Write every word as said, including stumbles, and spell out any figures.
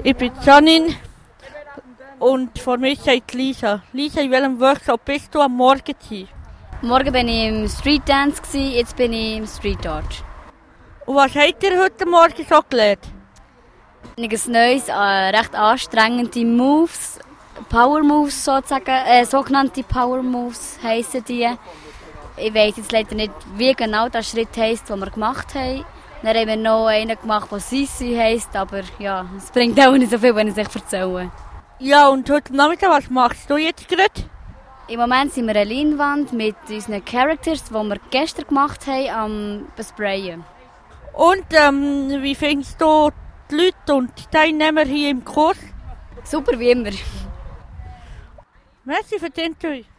Ich bin Janine und vor mir steht Lisa. Lisa, in welchem Workshop bist du am Morgen gewesen? Morgen war ich im Street Dance, jetzt bin ich im Street Art. Und was habt ihr heute Morgen so gelernt? Ein neues, äh, recht anstrengende Moves, Power Moves sozusagen, äh, sogenannte Power Moves heissen die. Ich weiss jetzt leider nicht, wie genau der Schritt heisst, den wir gemacht haben. Dann haben wir noch einen gemacht, der Sissi heisst, aber ja, es bringt auch nicht so viel, wenn ich es euch erzähle. Ja, und heute Nachmittag, was machst du jetzt gerade? Im Moment sind wir eine Leinwand mit unseren Characters, die wir gestern gemacht haben, am Besprayen. Und ähm, wie findest du die Leute und die Teilnehmer hier im Kurs? Super wie immer. Merci für die Interview.